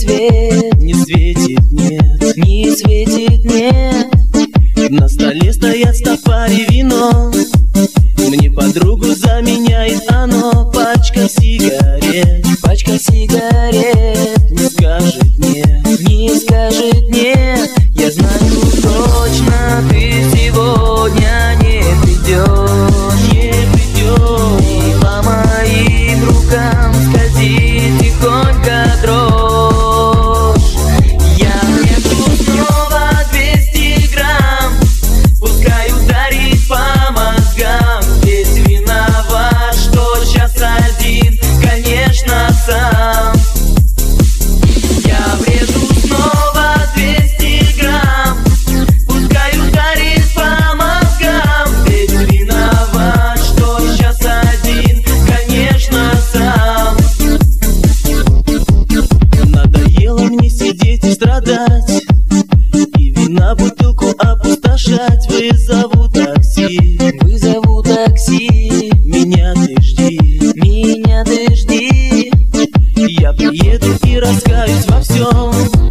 свет не светит, нет. не светит, нет. На столе стоят стопари вино, мне подругу заменяет оно. Пачка сигарет, Пачка сигарет не скажет нет, не скажет нет. Я знаю точно, ты сегодня не придешь, не придет. и по моим рукам скользит тихонько дрожь. Я врежу снова 200 грамм, пускай ударит по мозгам. Ведь виноват, что сейчас один, конечно, сам. Я врежу снова 200 грамм, пускай ударит по мозгам. Ведь виноват, что сейчас один, конечно, сам. Надоело мне сидеть и страдать, и вина бутылку опустошать. Вызову такси, Вызову такси, меня ты жди. меня ты жди. Я приеду и раскаюсь во всем.